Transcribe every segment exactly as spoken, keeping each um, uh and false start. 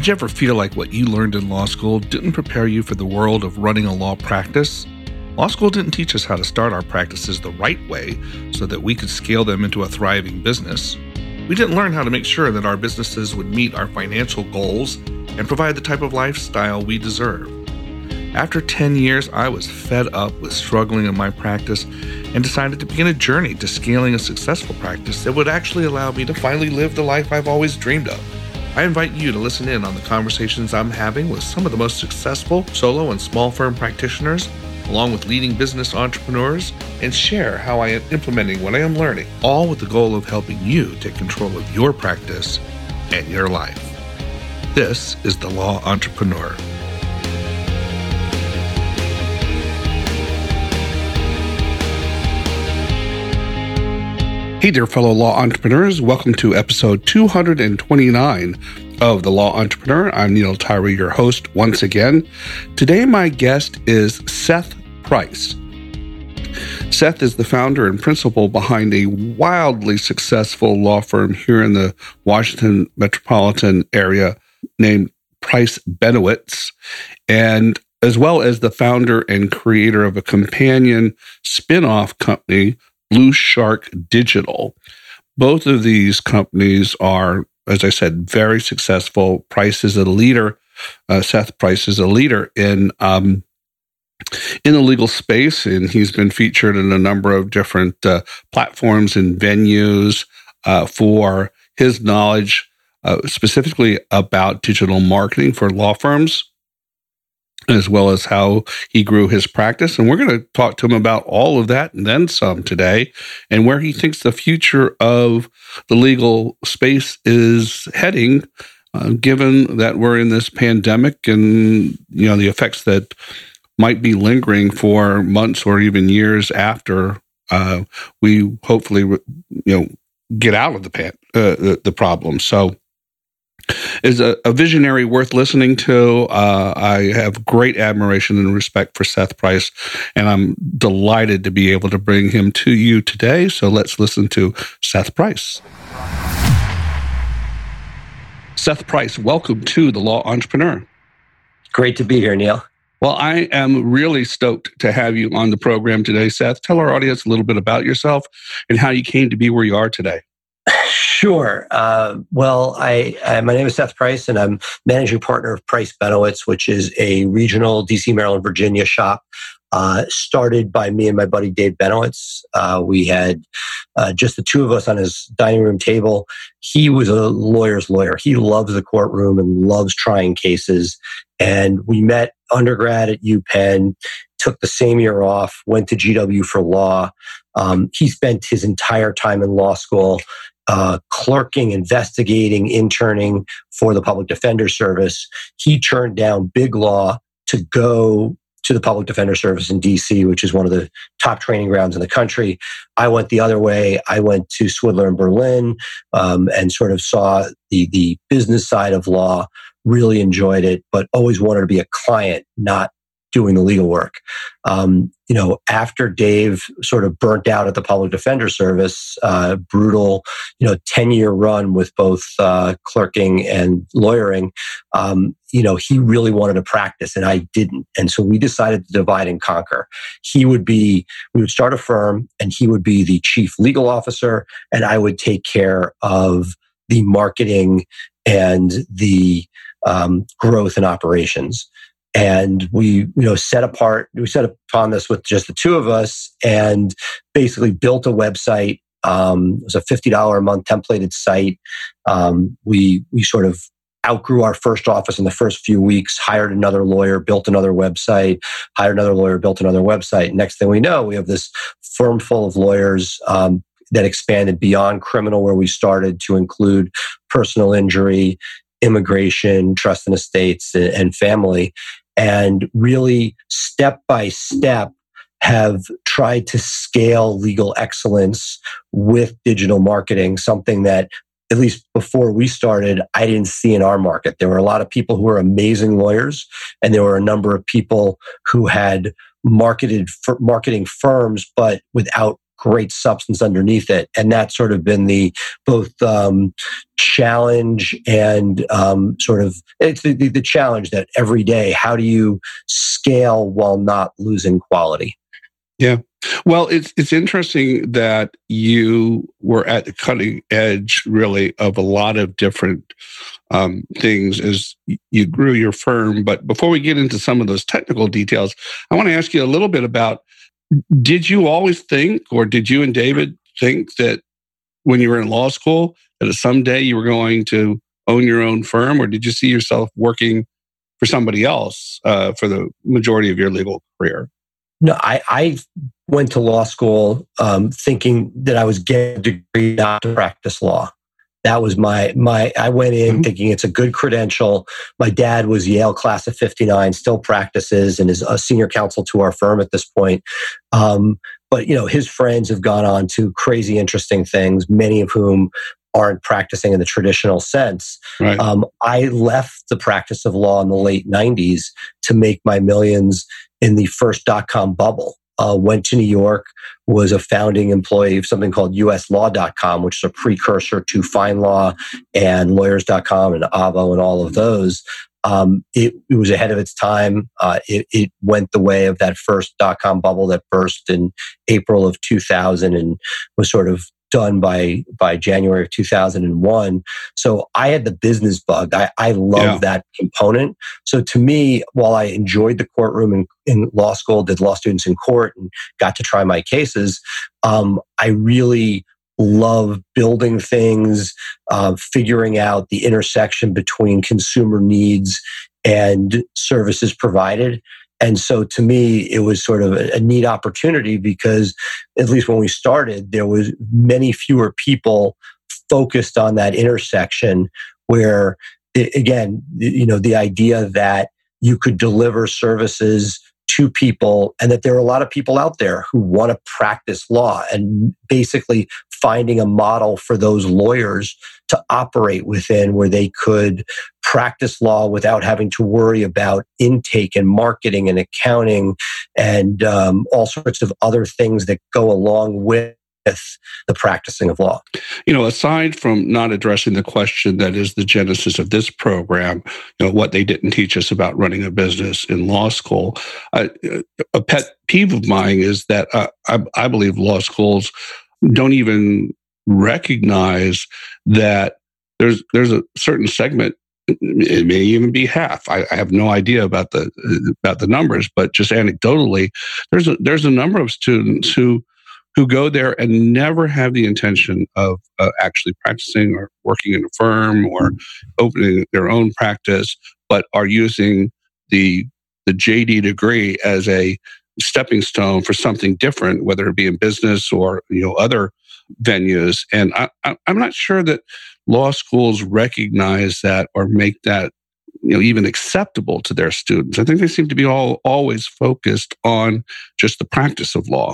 Did you ever feel like what you learned in law school didn't prepare you for the world of running a law practice? Law school didn't teach us how to start our practices the right way so that we could scale them into a thriving business. We didn't learn how to make sure that our businesses would meet our financial goals and provide the type of lifestyle we deserve. After ten years, I was fed up with struggling in my practice and decided to begin a journey to scaling a successful practice that would actually allow me to finally live the life I've always dreamed of. I invite you to listen in on the conversations I'm having with some of the most successful solo and small firm practitioners, along with leading business entrepreneurs, and share how I am implementing what I am learning, all with the goal of helping you take control of your practice and your life. This is The Law Entrepreneur. Hey, dear fellow law entrepreneurs. Welcome to episode two hundred twenty-nine of The Law Entrepreneur. I'm Neil Tyree, your host once again. Today, my guest is Seth Price. Seth is the founder and principal behind a wildly successful law firm here in the Washington metropolitan area named Price Benowitz, and as well as the founder and creator of a companion spin-off company, Blue Shark Digital. Both of these companies are, as I said, very successful. Price is a leader. Uh, Seth Price is a leader in um, in the legal space, and he's been featured in a number of different uh, platforms and venues uh, for his knowledge, uh, specifically about digital marketing for law firms, as well as how he grew his practice. And we're going to talk to him about all of that and then some today, and where he thinks the future of the legal space is heading, uh, given that we're in this pandemic and, you know, the effects that might be lingering for months or even years after uh, we hopefully, you know, get out of the, pan, uh, the, the problem. So, is a, a visionary worth listening to. Uh, I have great admiration and respect for Seth Price, and I'm delighted to be able to bring him to you today. So let's listen to Seth Price. Seth Price, welcome to The Law Entrepreneur. Great to be here, Neil. Well, I am really stoked to have you on the program today, Seth. Tell our audience a little bit about yourself and how you came to be where you are today. Sure. Uh, well, I, I my name is Seth Price, and I'm managing partner of Price Benowitz, which is a regional D C, Maryland, Virginia shop uh, started by me and my buddy Dave Benowitz. Uh, we had uh, just the two of us on his dining room table. He was a lawyer's lawyer. He loves the courtroom and loves trying cases. And we met undergrad at UPenn, took the same year off, went to G W for law. Um, he spent his entire time in law school Uh, clerking, investigating, interning for the Public Defender Service. He turned down big law to go to the Public Defender Service in D C, which is one of the top training grounds in the country. I went the other way. I went to Swidler in Berlin um, and sort of saw the, the business side of law, really enjoyed it, but always wanted to be a client, not doing the legal work. Um, you know, after Dave sort of burnt out at the Public Defender Service, uh, brutal, you know, ten-year run with both uh, clerking and lawyering, um, you know, he really wanted to practice and I didn't. And so we decided to divide and conquer. He would be, we would start a firm and he would be the chief legal officer and I would take care of the marketing and the um, growth and operations. And we, you know, set apart, we set upon this with just the two of us and basically built a website. Um, it was a fifty dollars a month templated site. Um, we, we sort of outgrew our first office in the first few weeks, hired another lawyer, built another website, hired another lawyer, built another website. Next thing we know, we have this firm full of lawyers, um, that expanded beyond criminal where we started to include personal injury, immigration, trust and estates, and family. And really, step by step, have tried to scale legal excellence with digital marketing, something that, at least before we started, I didn't see in our market. There were a lot of people who were amazing lawyers, and there were a number of people who had marketed for marketing firms, but without great substance underneath it. And that's sort of been the both um, challenge and um, sort of it's the, the, the challenge that every day, how do you scale while not losing quality? Yeah. Well, it's it's interesting that you were at the cutting edge, really, of a lot of different um, things as you grew your firm. But before we get into some of those technical details, I want to ask you a little bit about, did you always think, or did you and David think that when you were in law school, that someday you were going to own your own firm, or did you see yourself working for somebody else uh, for the majority of your legal career? No, I, I went to law school um, thinking that I was getting a degree not to practice law. That was my, my I went in mm-hmm. thinking it's a good credential. My dad was Yale class of fifty-nine, still practices and is a senior counsel to our firm at this point. Um, but, you know, his friends have gone on to crazy, interesting things, many of whom aren't practicing in the traditional sense. Right. Um, I left the practice of law in the late nineties to make my millions in the first dot-com bubble. Uh, went to New York, was a founding employee of something called U S law dot com, which is a precursor to FindLaw and lawyers dot com and Avvo and all of those. Um, it, it was ahead of its time. Uh, it, it went the way of that first dot-com bubble that burst in April of two thousand and was sort of done by by January of two thousand one. So I had the business bug. I, I love yeah. that component. So to me, while I enjoyed the courtroom in, in law school, did law students in court and got to try my cases, um, I really love building things, uh, figuring out the intersection between consumer needs and services provided. And so to me, it was sort of a, a neat opportunity because at least when we started, there was many fewer people focused on that intersection where, again, you know, the idea that you could deliver services to people and that there are a lot of people out there who want to practice law, and basically finding a model for those lawyers to operate within where they could practice law without having to worry about intake and marketing and accounting and um, all sorts of other things that go along with the practicing of law. You know, aside from not addressing the question that is the genesis of this program, you know, what they didn't teach us about running a business in law school, uh, a pet peeve of mine is that uh, I, I believe law schools don't even recognize that there's there's a certain segment. It may even be half. I, I have no idea about the about the numbers, but just anecdotally, there's a there's a number of students who who go there and never have the intention of uh, actually practicing or working in a firm or opening their own practice, but are using the the J D degree as a stepping stone for something different, whether it be in business or, you know, other venues. And I, I, I'm not sure that law schools recognize that or make that, you know, even acceptable to their students. I think they seem to be all always focused on just the practice of law.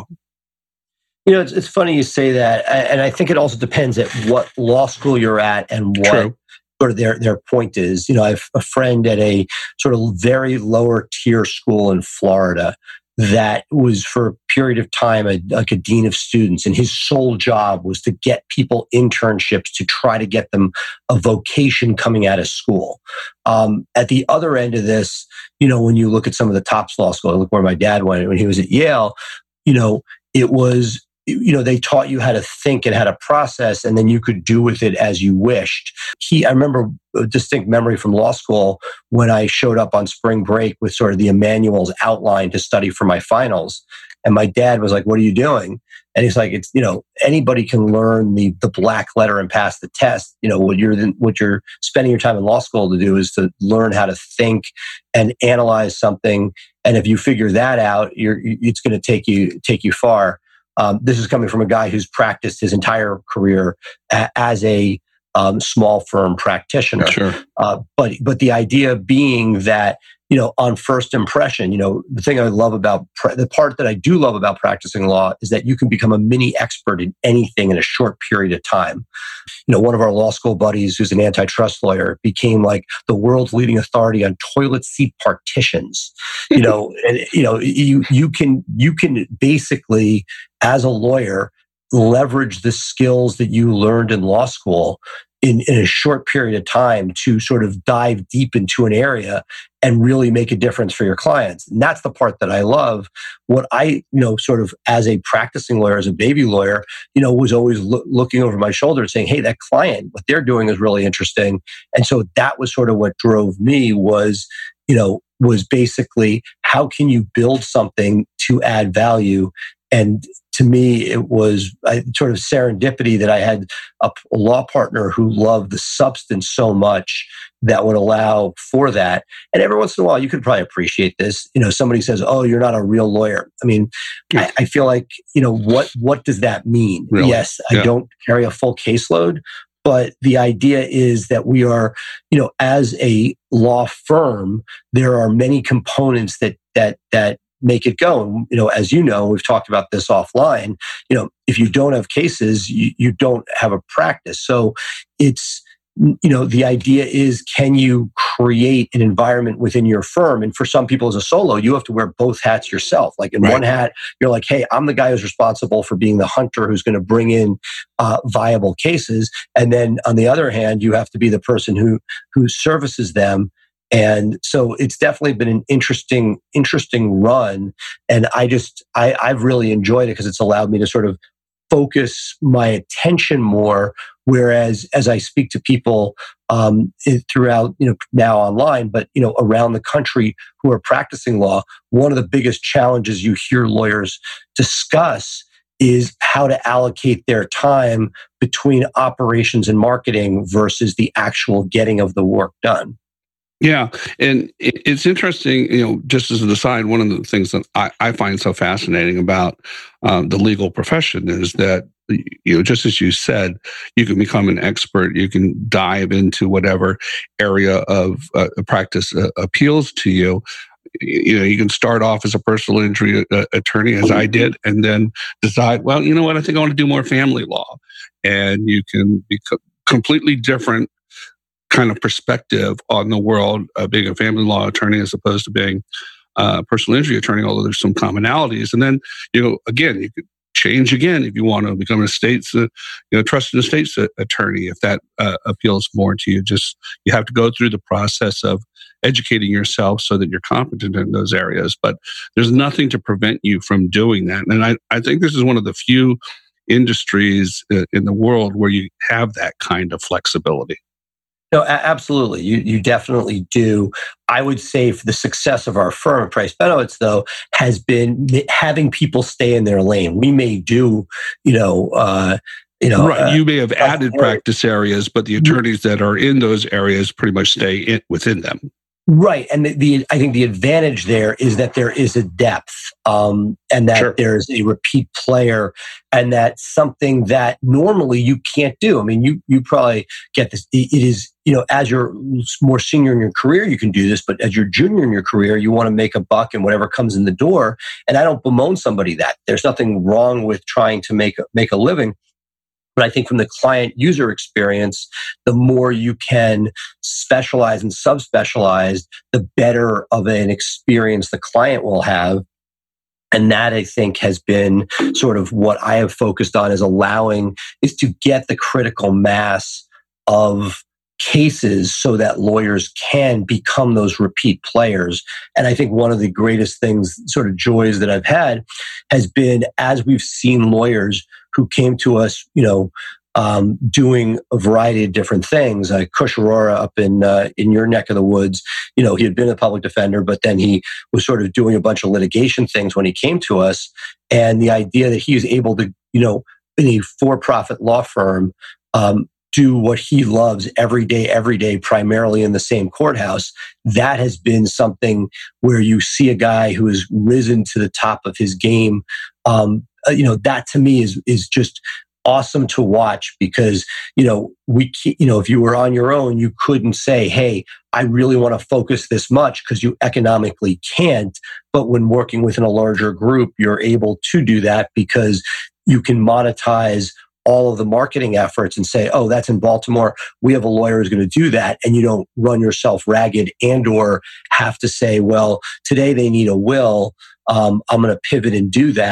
You know, it's, it's funny you say that, and I think it also depends at what law school you're at and what True. sort of their their point is. You know, I have a friend at a sort of very lower tier school in Florida that was for a period of time a, like a dean of students, and his sole job was to get people internships to try to get them a vocation coming out of school. Um, at the other end of this, you know, when you look at some of the top law schools, look where my dad went when he was at Yale, you know, it was, you know, they taught you how to think and how to process, and then you could do with it as you wished. He, I remember a distinct memory from law school when I showed up on spring break with sort of the Emmanuel's outline to study for my finals. And my dad was like, "What are you doing?" And he's like, "It's, you know, anybody can learn the the black letter and pass the test. You know, what you're what you're spending your time in law school to do is to learn how to think and analyze something. And if you figure that out, you're it's going to take you take you far." Um, this is coming from a guy who's practiced his entire career a, as a um, small firm practitioner. Sure. Uh, but but the idea being that, you know, on first impression, you know, the thing I love about pra- the part that I do love about practicing law is that you can become a mini expert in anything in a short period of time. You know, one of our law school buddies, who's an antitrust lawyer, became like the world's leading authority on toilet seat partitions. You know, and you know, you you can you can basically, as a lawyer, leverage the skills that you learned in law school in, in a short period of time to sort of dive deep into an area and really make a difference for your clients. And that's the part that I love. What I, you know, sort of as a practicing lawyer, as a baby lawyer, you know, was always lo- looking over my shoulder and saying, hey, that client, what they're doing is really interesting. And so that was sort of what drove me was, you know, was basically how can you build something to add value? And to me, it was I, sort of serendipity that I had a, a law partner who loved the substance so much that would allow for that. And every once in a while, you could probably appreciate this. You know, somebody says, "Oh, you're not a real lawyer." I mean, I, I feel like, you know, what what does that mean? Really? Yes, Yeah. I don't carry a full caseload, but the idea is that we are, you know, as a law firm, there are many components that that that make it go. And, you know, as you know, we've talked about this offline, you know, if you don't have cases, you, you don't have a practice. So it's, you know, the idea is, can you create an environment within your firm? And for some people as a solo, you have to wear both hats yourself. Like in Right. one hat, you're like, hey, I'm the guy who's responsible for being the hunter who's going to bring in uh, viable cases. And then on the other hand, you have to be the person who who services them. And so it's definitely been an interesting, interesting run. And I just, I, I've really enjoyed it because it's allowed me to sort of focus my attention more. Whereas as I speak to people um, throughout, you know, now online, but, you know, around the country who are practicing law, one of the biggest challenges you hear lawyers discuss is how to allocate their time between operations and marketing versus the actual getting of the work done. Yeah. And it's interesting, you know, just as an aside, one of the things that I, I find so fascinating about um, the legal profession is that, you know, just as you said, you can become an expert, you can dive into whatever area of uh, practice uh, appeals to you. You know, you can start off as a personal injury uh, attorney, as I did, and then decide, well, you know what, I think I want to do more family law. And you can be co- completely different kind of perspective on the world of being a family law attorney as opposed to being a personal injury attorney, although there's some commonalities. And then, you know, again, you could change again if you want to become an estates, uh, you know, trusted estates uh, attorney, if that uh, appeals more to you. Just, you have to go through the process of educating yourself so that you're competent in those areas. But there's nothing to prevent you from doing that. And I, I think this is one of the few industries uh, in the world where you have that kind of flexibility. No, a- absolutely. You you definitely do. I would say for the success of our firm, Price Benowitz, though, has been having people stay in their lane. We may do, you know, uh, you know, right. Uh, you may have added practice areas, but the attorneys that are in those areas pretty much stay in, within them. Right. And the, the I think the advantage there is that there is a depth um, and that Sure. there's a repeat player, and that's something that normally you can't do. I mean, you you probably get this. It is, you know, as you're more senior in your career, you can do this, but as you're junior in your career, you want to make a buck and whatever comes in the door. And I don't bemoan somebody that. There's nothing wrong with trying to make a, make a living. But I think from the client user experience, the more you can specialize and subspecialize, the better of an experience the client will have. And that, I think, has been sort of what I have focused on, is allowing, is to get the critical mass of cases so that lawyers can become those repeat players. And I think one of the greatest things, sort of joys that I've had, has been as we've seen lawyers who came to us, you know, um, doing a variety of different things. Uh, Kush Arora up in uh, in your neck of the woods, you know, he had been a public defender, but then he was sort of doing a bunch of litigation things when he came to us. And the idea that he was able to, you know, in a for-profit law firm, um, do what he loves every day, every day, primarily in the same courthouse, that has been something where you see a guy who has risen to the top of his game. Um, you know, that to me is is just awesome to watch, because, you know, we, you know, if you were on your own, you couldn't say, hey, I really want to focus this much, because you economically can't. But when working within a larger group, you're able to do that because you can monetize all of the marketing efforts and say, oh, that's in Baltimore, we have a lawyer who's going to do that. And you don't run yourself ragged and or have to say, well, today they need a will. Um, I'm going to pivot and do that.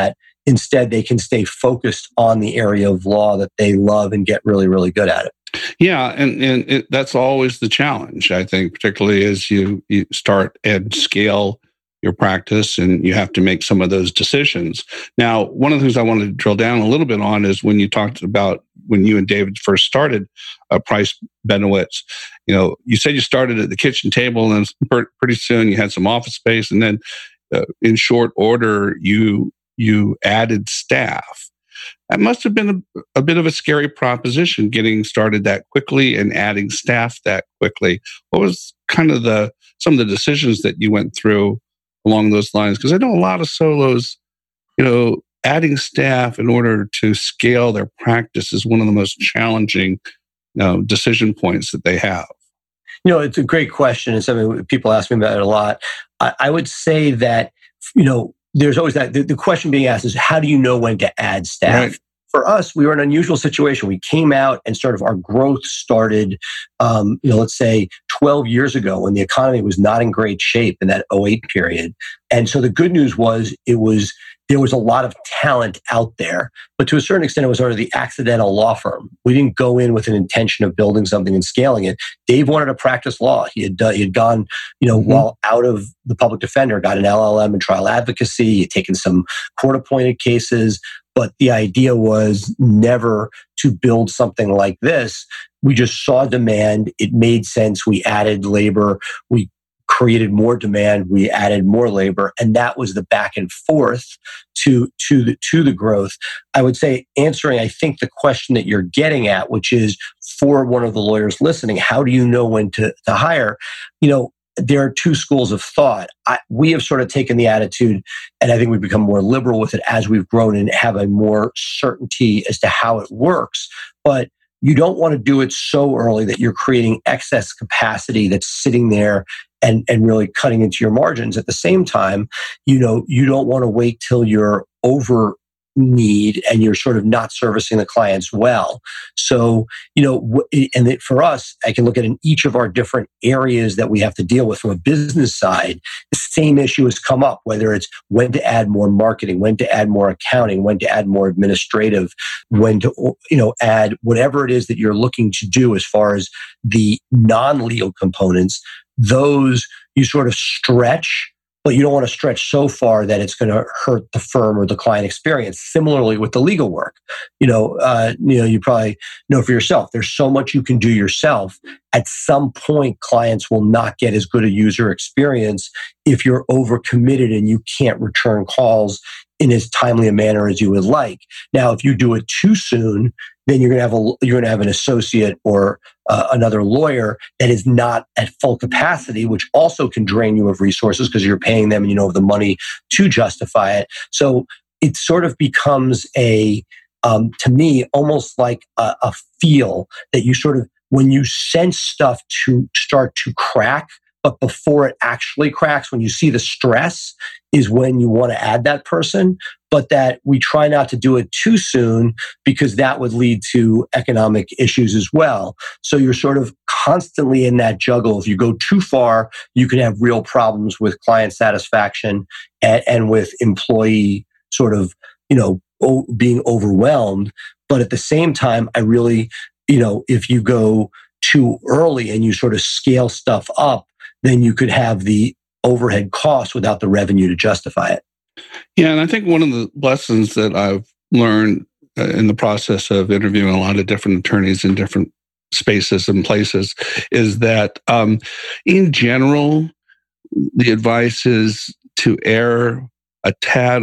instead they can stay focused on the area of law that they love and get really, really good at it. Yeah, and, and it, that's always the challenge, I think, particularly as you, you start and scale your practice and you have to make some of those decisions. Now, one of the things I wanted to drill down a little bit on is when you talked about when you and David first started uh, Price Benowitz, you know, you said you started at the kitchen table and then pretty soon you had some office space, and then uh, in short order, you you added staff. That must have been a, a bit of a scary proposition, getting started that quickly and adding staff that quickly. What was kind of the some of the decisions that you went through along those lines? Because I know a lot of solos, you know, adding staff in order to scale their practice is one of the most challenging, you know, decision points that they have. You know, it's a great question. It's something people ask me about it a lot. I, I would say that, you know, there's always that, the, the question being asked is, how do you know when to add staff? Right. For us, we were in an unusual situation. We came out and sort of our growth started, um, you know, let's say twelve years ago when the economy was not in great shape in that oh eight period. And so the good news was it was, there was a lot of talent out there, but to a certain extent, it was sort of the accidental law firm. We didn't go in with an intention of building something and scaling it. Dave wanted to practice law. He had, uh, he had gone, you know, mm-hmm. while out of the public defender, got an L L M in trial advocacy, he had taken some court-appointed cases. But the idea was never to build something like this. We just saw demand. It made sense. We added labor. We created more demand. We added more labor. And that was the back and forth to, to, the, to the growth. I would say answering, I think, the question that you're getting at, which is for one of the lawyers listening, how do you know when to, to hire? You know, there are two schools of thought. I, we have sort of taken the attitude, and I think we've become more liberal with it as we've grown and have a more certainty as to how it works. But you don't want to do it so early that you're creating excess capacity that's sitting there and, and really cutting into your margins. At the same time, you know, you don't want to wait till you're over need and you're sort of not servicing the clients well. So, you know, and it, for us, I can look at in each of our different areas that we have to deal with from a business side, the same issue has come up, whether it's when to add more marketing, when to add more accounting, when to add more administrative, when to, you know, add whatever it is that you're looking to do as far as the non-legal components. Those you sort of stretch, but you don't want to stretch so far that it's going to hurt the firm or the client experience. Similarly with the legal work, you know, uh, you know, you probably know for yourself, there's so much you can do yourself. At some point, clients will not get as good a user experience if you're overcommitted and you can't return calls in as timely a manner as you would like. Now, if you do it too soon, then you're going to have a you're going to have an associate or uh, another lawyer that is not at full capacity, which also can drain you of resources because you're paying them and you don't have the money to justify it. So it sort of becomes a, um, to me, almost like a, a feel that you sort of, when you sense stuff to start to crack, but before it actually cracks, when you see the stress is when you want to add that person, but that we try not to do it too soon because that would lead to economic issues as well. So you're sort of constantly in that juggle. If you go too far, you can have real problems with client satisfaction and, and with employee sort of, you know, o- being overwhelmed. But at the same time, I really, you know, if you go too early and you sort of scale stuff up, then you could have the overhead costs without the revenue to justify it. Yeah, and I think one of the lessons that I've learned uh, in the process of interviewing a lot of different attorneys in different spaces and places is that um, in general, the advice is to err a tad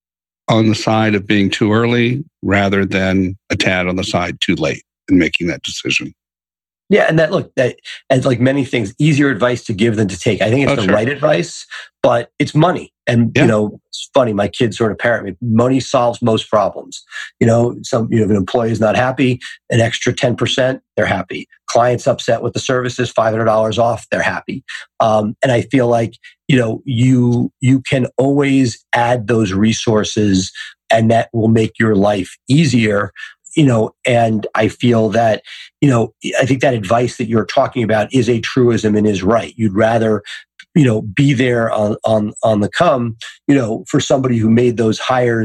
on the side of being too early rather than a tad on the side too late in making that decision. Yeah, and that look, that as like many things, easier advice to give than to take. I think it's oh, the sure. right advice, but it's money. And yeah. you know, it's funny. My kids sort of parent me. Money solves most problems. You know, some you know, if an employee is not happy, an extra ten percent, they're happy. Clients upset with the services, five hundred dollars off, they're happy. Um, and I feel like you know, you you can always add those resources, and that will make your life easier. You know, and I feel that, you know, I think that advice that you're talking about is a truism and is right. You'd rather, you know, be there on, on, on the come, you know, for somebody who made those hires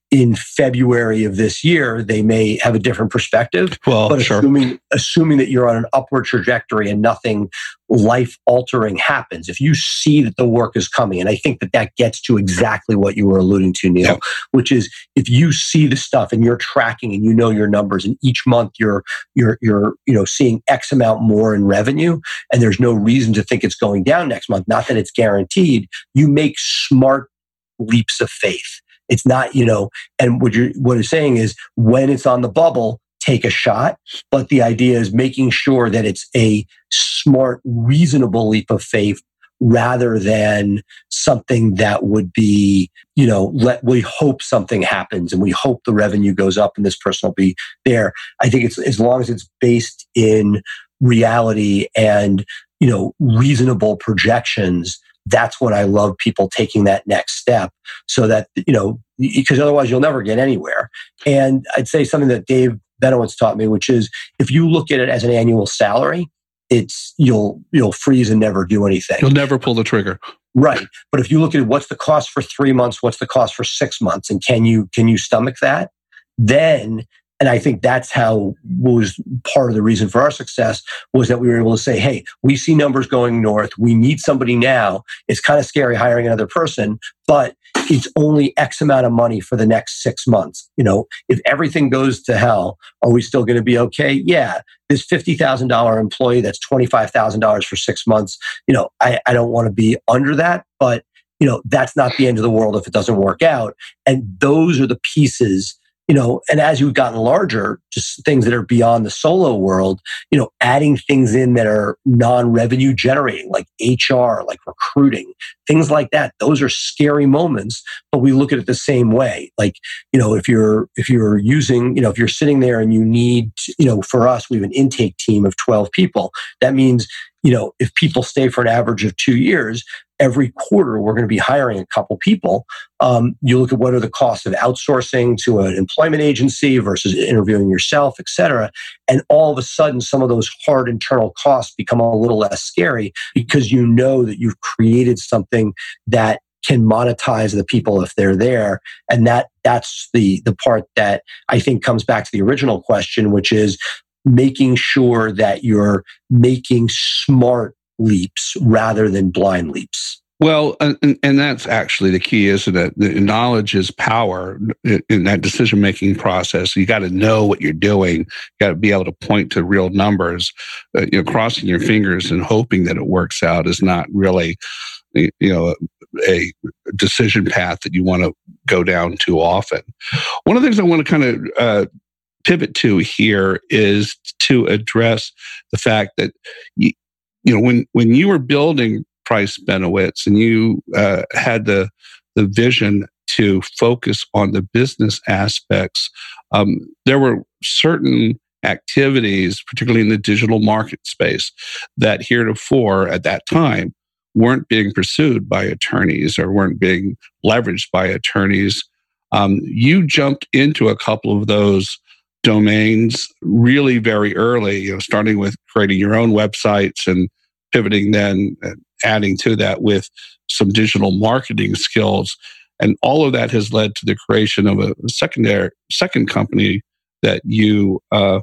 in February of this year, they may have a different perspective. Well, but sure. assuming, assuming that you're on an upward trajectory and nothing life-altering happens, if you see that the work is coming, and I think that that gets to exactly what you were alluding to, Neil, Yep. which is if you see the stuff and you're tracking and you know your numbers, and each month you're you're you're you know seeing X amount more in revenue, and there's no reason to think it's going down next month. Not that it's guaranteed. You make smart leaps of faith. It's not, you know, and what you're what you're saying is when it's on the bubble, take a shot. But the idea is making sure that it's a smart, reasonable leap of faith rather than something that would be, you know, let we hope something happens and we hope the revenue goes up and this person will be there. I think it's as long as it's based in reality and, you know, reasonable projections. That's when I love people taking that next step so that, you know, because otherwise you'll never get anywhere. And I'd say something that Dave Benowitz taught me, which is if you look at it as an annual salary, it's you'll you'll freeze and never do anything. You'll never pull the trigger. Right. But if you look at what's the cost for three months, what's the cost for six months, and can you can you stomach that? Then, and I think that's how was part of the reason for our success was that we were able to say, hey, we see numbers going north. We need somebody now. It's kind of scary hiring another person, but it's only X amount of money for the next six months. You know, if everything goes to hell, are we still going to be okay? Yeah. This fifty thousand dollars employee, that's twenty-five thousand dollars for six months. You know, I, I don't want to be under that, but, you know, that's not the end of the world if it doesn't work out. And those are the pieces, you know, and as you've gotten larger, just things that are beyond the solo world, you know, adding things in that are non-revenue generating, like H R, like recruiting, things like that. Those are scary moments, but we look at it the same way. Like, you know, if you're, if you're using, you know, if you're sitting there and you need, you know, for us, we have an intake team of twelve people. That means, you know, if people stay for an average of two years, every quarter we're going to be hiring a couple people. Um, you look at what are the costs of outsourcing to an employment agency versus interviewing yourself, et cetera. And all of a sudden, some of those hard internal costs become a little less scary because you know that you've created something that can monetize the people if they're there. And that that's the the part that I think comes back to the original question, which is making sure that you're making smart leaps rather than blind leaps. Well, and, and that's actually the key, isn't it? The knowledge is power in that decision-making process. You got to know what you're doing. You got to be able to point to real numbers. Uh, you know, crossing your fingers and hoping that it works out is not really, you know, a decision path that you want to go down too often. One of the things I want to kind of uh, pivot to here is to address the fact that you, you know when when you were building Price Benowitz and you uh, had the the vision to focus on the business aspects, um, there were certain activities, particularly in the digital market space, that heretofore at that time weren't being pursued by attorneys or weren't being leveraged by attorneys. Um, you jumped into a couple of those domains really very early, you know, starting with creating your own websites and pivoting then, uh, adding to that with some digital marketing skills. And all of that has led to the creation of a secondary second company that you uh,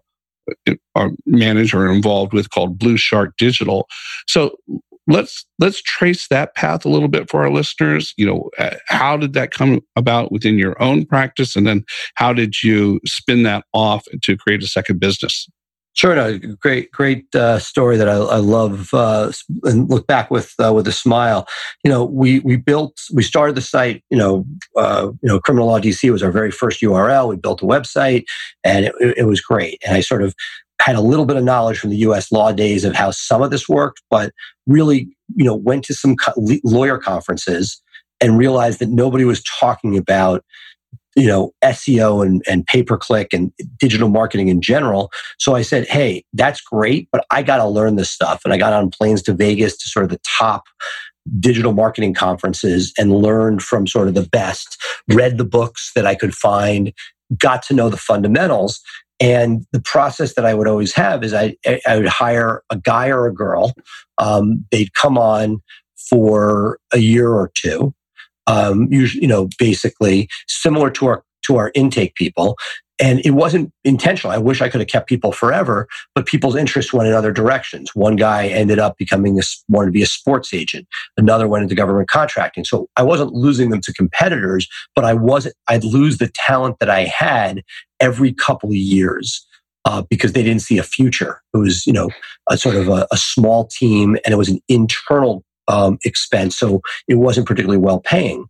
are manage or involved with called Blue Shark Digital. So let's let's trace that path a little bit for our listeners. You know, uh, how did that come about within your own practice, and then how did you spin that off to create a second business? Sure, no, great, great uh, story that I, I love uh, and look back with uh, with a smile. You know, we we built, we started the site. You know, uh, you know, Criminal Law D C was our very first U R L. We built a website, and it, it was great. And I sort of had a little bit of knowledge from the U S law days of how some of this worked, but really, you know, went to some co- lawyer conferences and realized that nobody was talking about, you know, S E O and, and pay-per-click and digital marketing in general. So I said, hey, that's great, but I got to learn this stuff. And I got on planes to Vegas to sort of the top digital marketing conferences and learned from sort of the best, read the books that I could find, got to know the fundamentals. And the process that I would always have is I, I would hire a guy or a girl. Um, they'd come on for a year or two. Um, usually, you know, basically similar to our to our intake people. And it wasn't intentional. I wish I could have kept people forever, but people's interests went in other directions. One guy ended up becoming a, wanted to be a sports agent. Another went into government contracting. So I wasn't losing them to competitors, but I wasn't, I'd lose the talent that I had every couple of years uh, because they didn't see a future. It was, you know, a sort of a, a small team, and it was an internal um, expense. So it wasn't particularly well paying.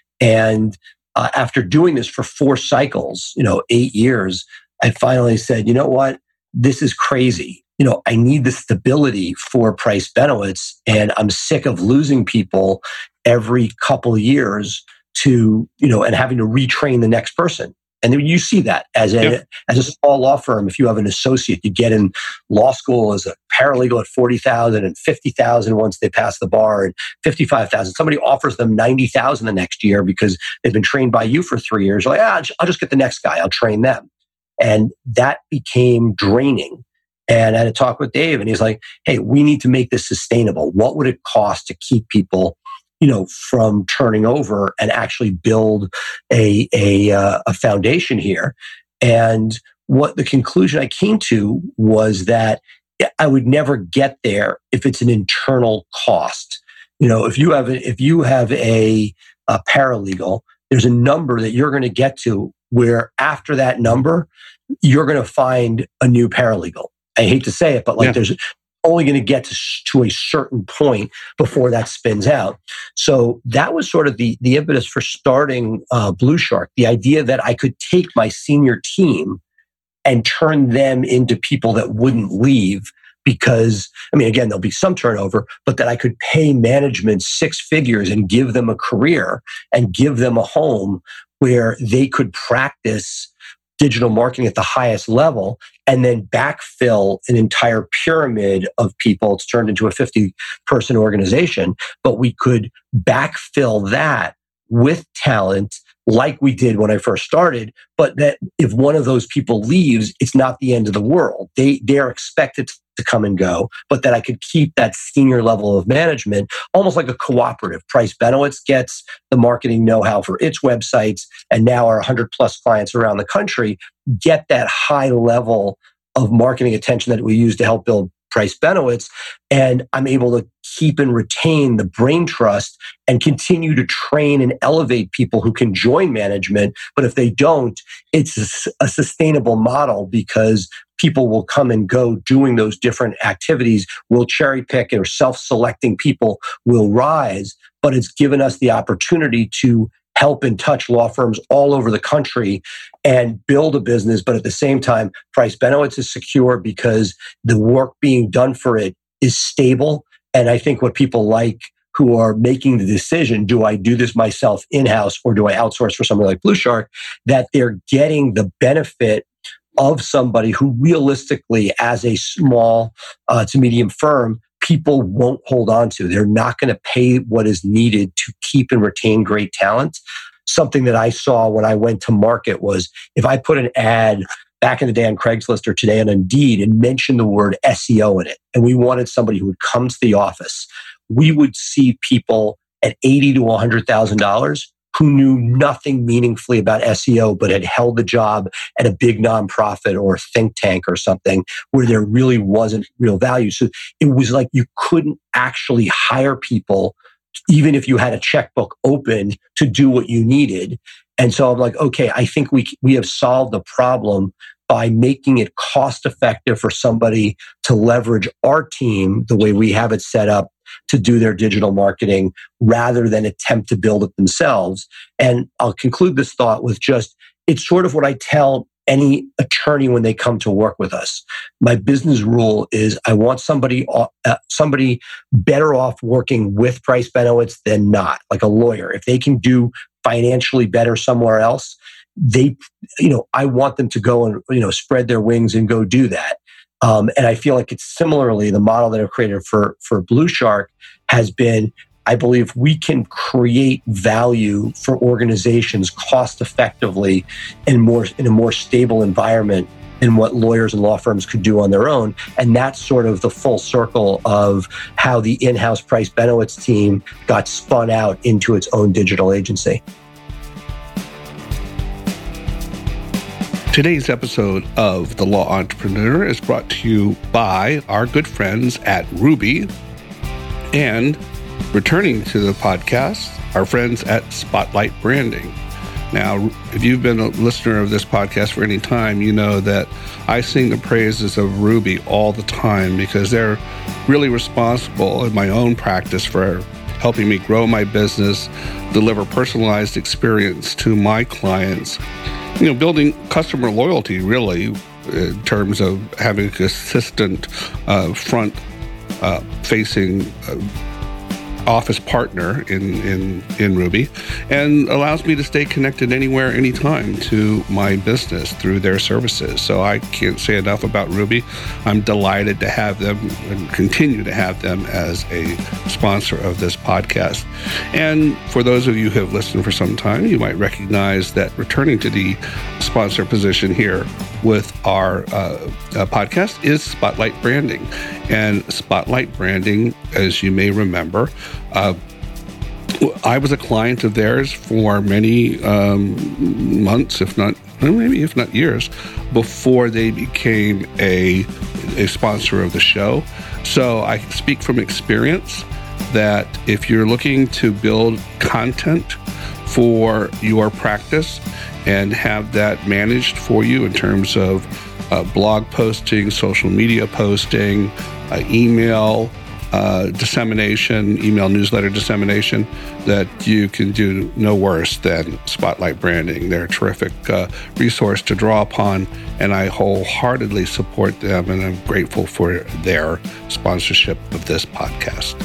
And Uh, after doing this for four cycles, you know, eight years, I finally said, you know what, this is crazy. You know, I need the stability for Price Benowitz, and I'm sick of losing people every couple of years to, you know, and having to retrain the next person. And then you see that as a, yeah. as a small law firm, if you have an associate, you get in law school as a paralegal at forty thousand and fifty thousand once they pass the bar, and fifty-five thousand. Somebody offers them ninety thousand the next year because they've been trained by you for three years. Like, ah, I'll just get the next guy. I'll train them. And that became draining. And I had a talk with Dave, and he's like, hey, we need to make this sustainable. What would it cost to keep people, you know, from turning over and actually build a a, uh, a foundation here? And what the conclusion I came to was that I would never get there if it's an internal cost. You know, if you have a, if you have a, a paralegal, there's a number that you're going to get to where after that number, you're going to find a new paralegal. I hate to say it, but like yeah. there's only going to get to, to a certain point before that spins out. So that was sort of the, the impetus for starting uh, Blue Shark, the idea that I could take my senior team and turn them into people that wouldn't leave because, I mean, again, there'll be some turnover, but that I could pay management six figures and give them a career and give them a home where they could practice digital marketing at the highest level, and then backfill an entire pyramid of people. It's turned into a fifty-person organization, but we could backfill that with talent like we did when I first started, but that if one of those people leaves, it's not the end of the world. They, they're expected to come and go, but that I could keep that senior level of management, almost like a cooperative. Price Benowitz gets the marketing know-how for its websites, and now our one hundred plus clients around the country get that high level of marketing attention that we use to help build Price Benowitz, and I'm able to keep and retain the brain trust and continue to train and elevate people who can join management. But if they don't, it's a sustainable model because people will come and go doing those different activities. We'll cherry pick, or self-selecting people will rise, but it's given us the opportunity to help and touch law firms all over the country and build a business. But at the same time, Price Benowitz is secure because the work being done for it is stable. And I think what people like who are making the decision, do I do this myself in-house or do I outsource for somebody like Blue Shark, that they're getting the benefit of somebody who realistically, as a small uh, to medium firm, people won't hold on to. They're not going to pay what is needed to keep and retain great talent. Something that I saw when I went to market was if I put an ad back in the day on Craigslist or today on Indeed and mentioned the word S E O in it, and we wanted somebody who would come to the office, we would see people at eighty thousand to one hundred thousand dollars who knew nothing meaningfully about S E O, but had held the job at a big nonprofit or a think tank or something where there really wasn't real value. So it was like you couldn't actually hire people, even if you had a checkbook open, to do what you needed. And so I'm like, okay, I think we we have solved the problem by making it cost effective for somebody to leverage our team the way we have it set up to do their digital marketing rather than attempt to build it themselves. And I'll conclude this thought with just, it's sort of what I tell any attorney when they come to work with us. My business rule is I want somebody uh, somebody better off working with Price Benowitz than not, like a lawyer. If they can do financially better somewhere else, they, you know, I want them to go and, you know, spread their wings and go do that. Um, and I feel like it's similarly the model that I've created for, for Blue Shark has been, I believe we can create value for organizations cost effectively and more in a more stable environment than what lawyers and law firms could do on their own. And that's sort of the full circle of how the in-house Price Benowitz team got spun out into its own digital agency. Today's episode of The Law Entrepreneur is brought to you by our good friends at Ruby, and returning to the podcast, our friends at Spotlight Branding. Now, if you've been a listener of this podcast for any time, you know that I sing the praises of Ruby all the time because they're really responsible in my own practice for helping me grow my business, deliver personalized experience to my clients, you know, building customer loyalty, really, in terms of having a consistent uh, front-facing uh, office partner in, in, in Ruby, and allows me to stay connected anywhere, anytime to my business through their services. So I can't say enough about Ruby. I'm delighted to have them and continue to have them as a sponsor of this podcast. And for those of you who have listened for some time, you might recognize that returning to the sponsor position here with our uh, uh, podcast is Spotlight Branding. And Spotlight Branding, as you may remember, uh, I was a client of theirs for many um, months, if not, maybe if not years, before they became a, a sponsor of the show. So I speak from experience that if you're looking to build content for your practice and have that managed for you in terms of uh, blog posting, social media posting, uh, email uh, dissemination, email newsletter dissemination, that you can do no worse than Spotlight Branding. They're a terrific uh, resource to draw upon, and I wholeheartedly support them, and I'm grateful for their sponsorship of this podcast.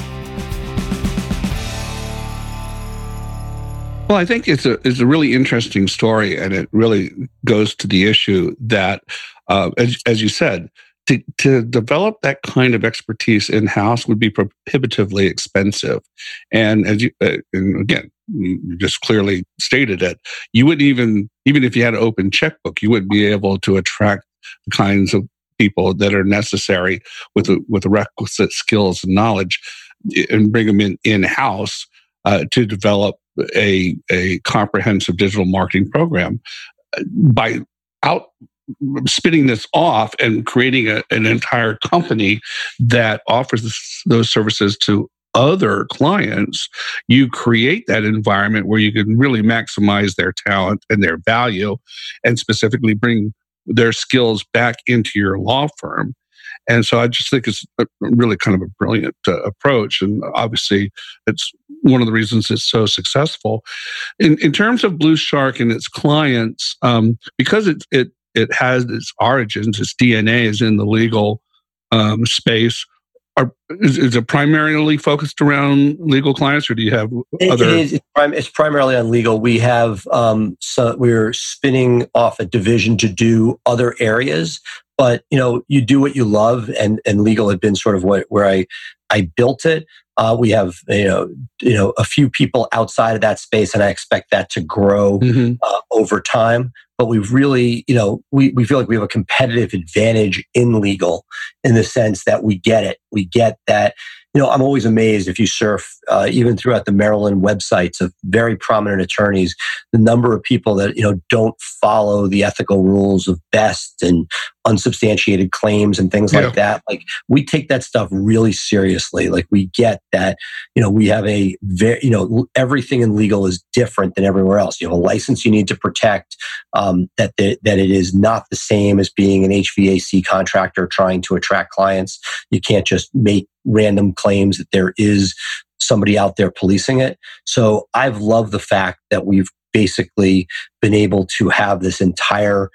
Well, I think it's a it's a really interesting story, and it really goes to the issue that, uh, as, as you said, to, to develop that kind of expertise in-house would be prohibitively expensive. And as you, uh, and again, you just clearly stated it, you wouldn't even, even if you had an open checkbook, you wouldn't be able to attract the kinds of people that are necessary with the, with the requisite skills and knowledge and bring them in in-house uh, to develop a, a comprehensive digital marketing program. By out spinning this off and creating a, an entire company that offers this, those services to other clients, you create that environment where you can really maximize their talent and their value, and specifically bring their skills back into your law firm. And so I just think it's a really kind of a brilliant uh, approach. And obviously, it's one of the reasons it's so successful. In, in terms of Blue Shark and its clients, um, because it, it, it has its origins, its D N A is in the legal um, space, are, is, is it primarily focused around legal clients, or do you have other? It is, it's, prim- it's primarily on legal. We have, um, so we're spinning off a division to do other areas. But, you know, you do what you love, and, and legal had been sort of what, where I, I built it. Uh, we have, you know, you know, a few people outside of that space, and I expect that to grow mm-hmm. uh, over time. But we've really, you know, we, we feel like we have a competitive advantage in legal in the sense that we get it. We get that, you know, I'm always amazed if you surf, uh, even throughout the Maryland websites of very prominent attorneys, the number of people that, you know, don't follow the ethical rules of BEST and unsubstantiated claims and things yeah. like that. Like, we take that stuff really seriously. Like, we get that, you know, we have a very, you know, everything in legal is different than everywhere else. You have a license you need to protect, um, that, the, that it is not the same as being an H V A C contractor trying to attract clients. You can't just make random claims, that there is somebody out there policing it. So I've loved the fact that we've basically been able to have this entire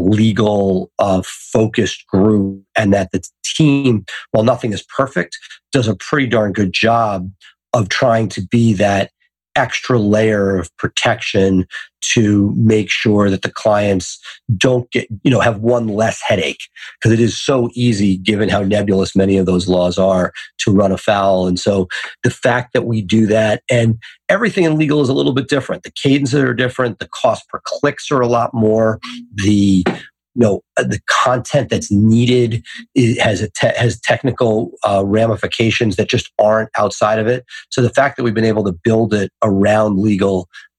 legal uh, focused group, and that the team, while nothing is perfect, does a pretty darn good job of trying to be that extra layer of protection to make sure that the clients don't get, you know, have one less headache, because it is so easy, given how nebulous many of those laws are, to run afoul. And so the fact that we do that, and everything in legal is a little bit different. The cadences are different. The cost per clicks are a lot more. The You know, the content that's needed is, has a te- has technical uh, ramifications that just aren't outside of it. So the fact that we've been able to build it around legal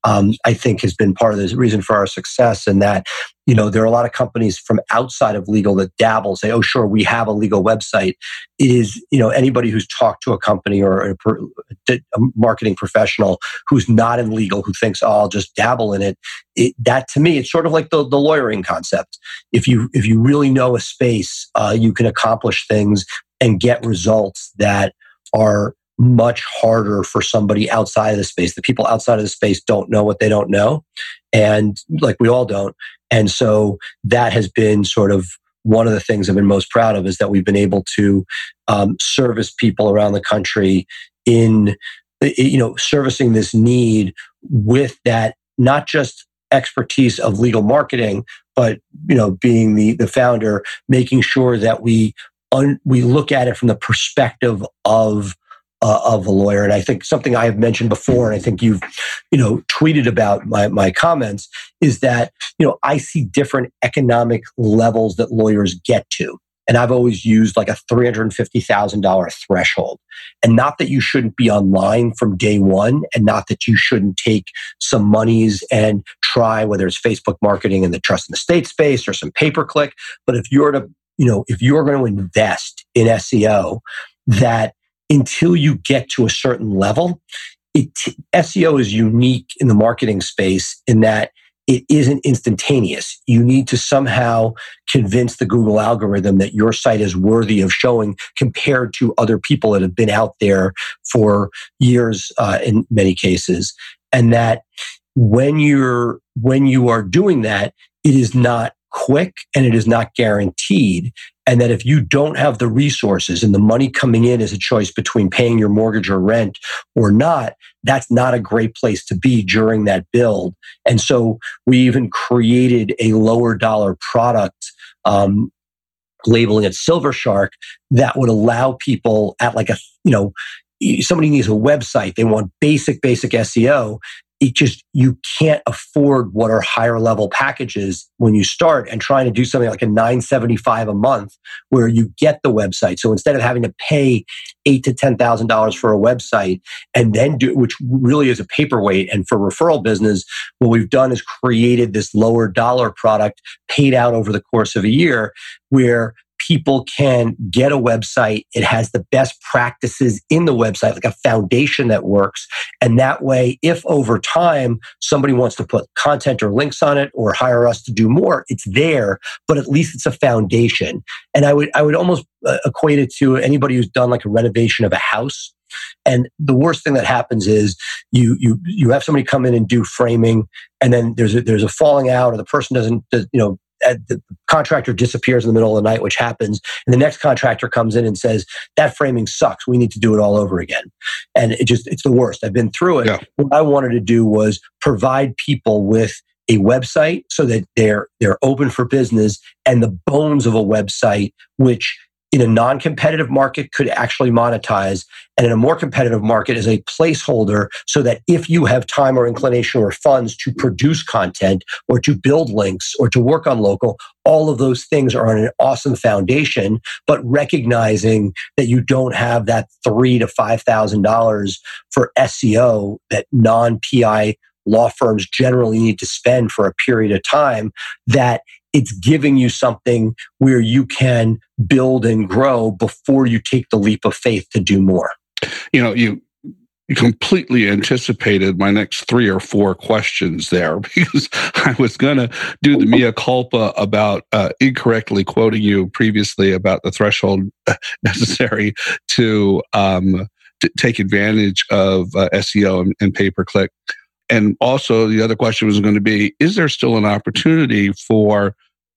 um, I think has been part of the reason for our success. And that, you know, there are a lot of companies from outside of legal that dabble and say, oh, sure, we have a legal website. It is, you know, anybody who's talked to a company or a, a marketing professional who's not in legal, who thinks, oh, I'll just dabble in it. it that to me, it's sort of like the, the lawyering concept. If you, if you really know a space, uh, you can accomplish things and get results that are much harder for somebody outside of the space. The people outside of the space don't know what they don't know. And like we all don't. And so that has been sort of one of the things I've been most proud of, is that we've been able to um, service people around the country in, you know, servicing this need with that, not just expertise of legal marketing, but, you know, being the, the founder, making sure that we, un, we look at it from the perspective of Uh, of a lawyer. And I think something I have mentioned before, and I think you've, you know, tweeted about my, my comments, is that, you know, I see different economic levels that lawyers get to. And I've always used like a three hundred fifty thousand dollars threshold. And not that you shouldn't be online from day one, and not that you shouldn't take some monies and try, whether it's Facebook marketing in the trust and estate space or some pay-per-click. But if you're to, you know, if you're going to invest in S E O, that until you get to a certain level, it, S E O is unique in the marketing space in that it isn't instantaneous. You need to somehow convince the Google algorithm that your site is worthy of showing compared to other people that have been out there for years uh, in many cases. And that when you're when you are doing that, it is not quick and it is not guaranteed. And that if you don't have the resources and the money coming in is a choice between paying your mortgage or rent or not, that's not a great place to be during that build. And so we even created a lower dollar product, um, labeling it Silver Shark, that would allow people at like a, you know, somebody needs a website, they want basic, basic S E O. It just, you can't afford what are higher level packages when you start, and trying to do something like a nine seventy-five a month where you get the website. So instead of having to pay eight to ten thousand dollars for a website and then do, which really is a paperweight, and for referral business, what we've done is created this lower dollar product paid out over the course of a year, where people can get a website. It has the best practices in the website, like a foundation that works. And that way, if over time somebody wants to put content or links on it or hire us to do more, it's there, but at least it's a foundation. And I would, I would almost uh, equate it to anybody who's done like a renovation of a house. And the worst thing that happens is you you you have somebody come in and do framing, and then there's a, there's a falling out, or the person doesn't, does, you know, the contractor disappears in the middle of the night, which happens, and the next contractor comes in and says, that framing sucks, we need to do it all over again. And it just, it's the worst. I've been through it. Yeah. What I wanted to do was provide people with a website so that they're they're open for business, and the bones of a website, which in a non-competitive market could actually monetize, and in a more competitive market is a placeholder, so that if you have time or inclination or funds to produce content or to build links or to work on local, all of those things are on an awesome foundation. But recognizing that you don't have that three to five thousand dollars for S E O that non-P I law firms generally need to spend for a period of time, that it's giving you something where you can build and grow before you take the leap of faith to do more. You know, you you completely anticipated my next three or four questions there, because I was going to do the mea culpa about uh, incorrectly quoting you previously about the threshold necessary to, um, to take advantage of uh, S E O and, and pay-per-click. And also the other question was going to be, is there still an opportunity for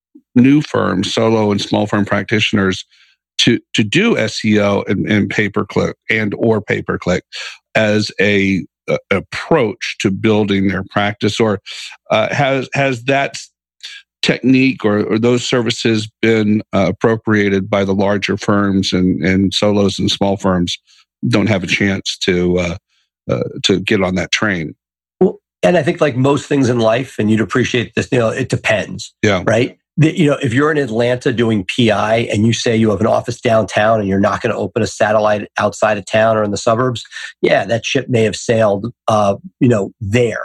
new firms, solo and small firm practitioners, to to do S E O and, and pay-per-click and or pay-per-click as a, a approach to building their practice? Or uh, has has that technique or, or those services been uh, appropriated by the larger firms, and, and solos and small firms don't have a chance to uh, uh, to get on that train? And I think, like most things in life, and you'd appreciate this, you know, it depends. Yeah. Right. The, you know, if you're in Atlanta doing P I and you say you have an office downtown and you're not going to open a satellite outside of town or in the suburbs, yeah, that ship may have sailed, uh, you know, there.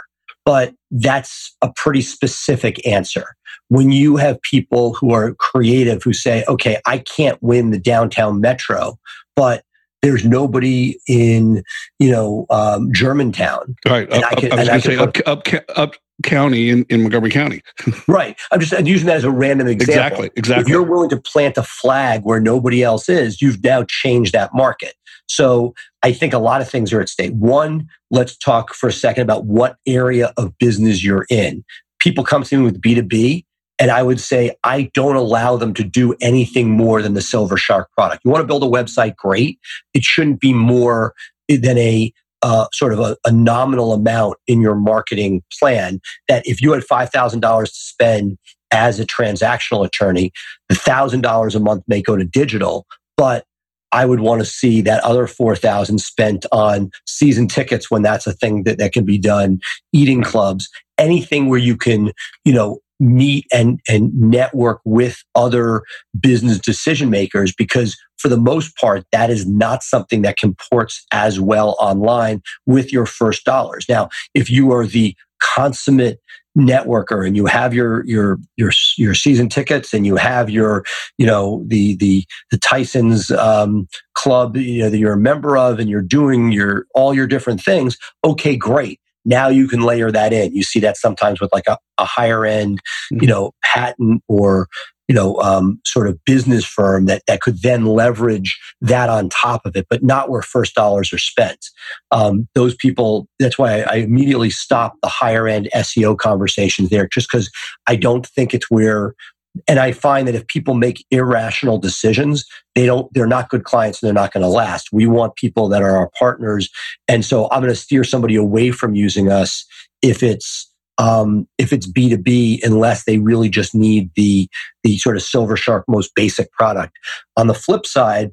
but that's a pretty specific answer. When you have people who are creative who say, okay, I can't win the downtown metro, but there's nobody in, you know, um, Germantown. Right. Up, I, can, I was going to say put, up, up, up county in, in Montgomery County. Right. I'm just I'm using that as a random example. Exactly. Exactly. If you're willing to plant a flag where nobody else is, you've now changed that market. So I think a lot of things are at stake. One, let's talk for a second about what area of business you're in. People come to me with B two B, and I would say I don't allow them to do anything more than the Silver Shark product. You want to build a website, great. It shouldn't be more than a uh, sort of a, a nominal amount in your marketing plan, that if you had five thousand dollars to spend as a transactional attorney, the one thousand dollars a month may go to digital, but I would want to see that other four thousand dollars spent on season tickets when that's a thing that, that can be done, eating clubs, anything where you can, you know, meet and, and network with other business decision makers, because for the most part, that is not something that comports as well online with your first dollars. Now, if you are the consummate networker and you have your your your your season tickets and you have your, you know, the the the Tyson's um, club, you know, that you're a member of, and you're doing your all your different things, okay, great. Now you can layer that in. You see that sometimes with like a, a higher end, you know, patent or, you know, um, sort of business firm that, that could then leverage that on top of it, but not where first dollars are spent. Um, those people, that's why I, I immediately stopped the higher end S E O conversations there, just because I don't think it's where, and I find that if people make irrational decisions, they don't, they're not good clients and they're not going to last. We want people that are our partners. And so I'm going to steer somebody away from using us if it's, um, if it's B two B, unless they really just need the, the sort of Silver Shark most basic product. On the flip side,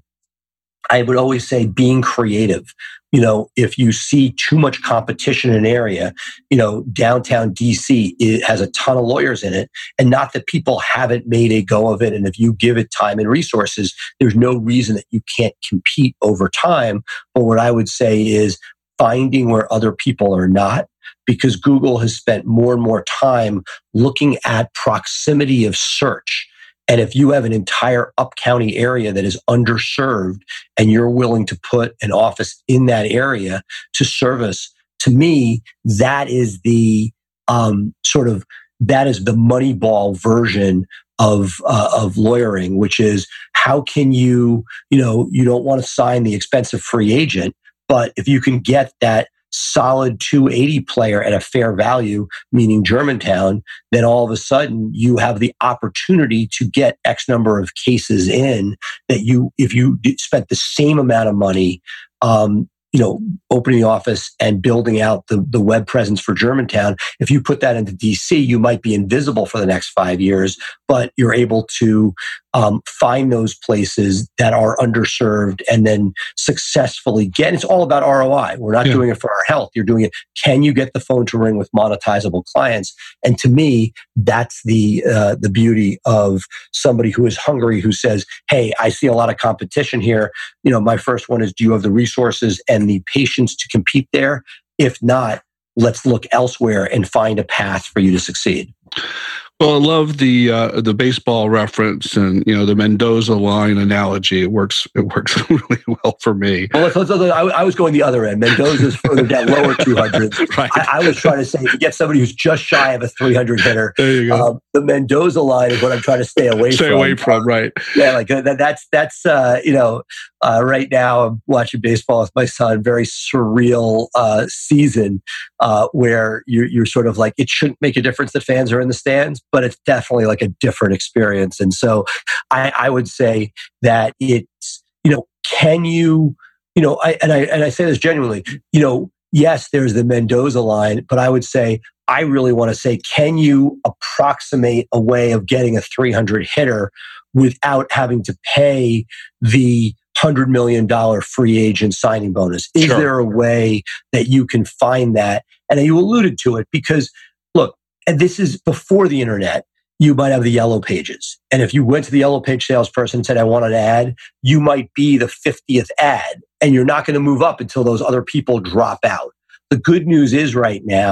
I would always say being creative. You know, if you see too much competition in an area, you know, downtown D C, it has a ton of lawyers in it, and not that people haven't made a go of it. And if you give it time and resources, there's no reason that you can't compete over time. But what I would say is finding where other people are not, because Google has spent more and more time looking at proximity of search. And if you have an entire up-county area that is underserved and you're willing to put an office in that area to service, to me, that is the um, sort of, that is the Moneyball version of uh, of lawyering, which is how can you, you know, you don't want to sign the expensive free agent, but if you can get that solid two eighty player at a fair value, meaning Germantown, then all of a sudden you have the opportunity to get X number of cases in that you, if you spent the same amount of money, um, you know, opening the office and building out the, the web presence for Germantown, if you put that into D C, you might be invisible for the next five years, but you're able to um, find those places that are underserved and then successfully get, it's all about R O I. We're not yeah. doing it for our health. You're doing it. Can you get the phone to ring with monetizable clients? And to me, that's the, uh, the beauty of somebody who is hungry, who says, hey, I see a lot of competition here. You know, my first one is, do you have the resources and the patience to compete there? If not, let's look elsewhere and find a path for you to succeed. Well, I love the uh, the baseball reference and, you know, the Mendoza line analogy. It works. It works really well for me. Well, let's, let's, let's, I, I was going the other end. Mendoza's further down, lower two hundreds. Right. I, I was trying to say, if you get somebody who's just shy of a three hundred hitter, there you go. Um, the Mendoza line is what I'm trying to stay away stay from. Stay away from, right? Yeah, like that, that's that's uh, you know, uh, right now I'm watching baseball with my son. Very surreal uh, season uh, where you're you're sort of like, it shouldn't make a difference that fans are in the stands, but it's definitely like a different experience. And so I, I would say that it's, you know, can you, you know, I, and I, and I say this genuinely, you know, yes, there's the Mendoza line, but I would say, I really want to say, can you approximate a way of getting a three hundred hitter without having to pay the one hundred million dollars free agent signing bonus? Is sure. there a way that you can find that? And you alluded to it because, look, and this is before the internet, you might have the yellow pages. And if you went to the yellow page salesperson and said, I want an ad, you might be the fiftieth ad. And you're not going to move up until those other people drop out. The good news is right now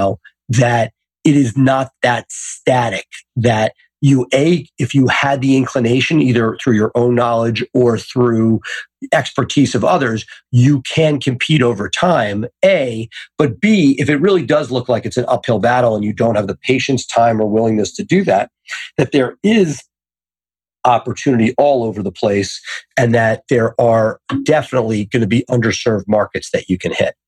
that it is not that static, that you, A, if you had the inclination, either through your own knowledge or through expertise of others, you can compete over time, A, but B, if it really does look like it's an uphill battle and you don't have the patience, time, or willingness to do that, that there is opportunity all over the place and that there are definitely going to be underserved markets that you can hit.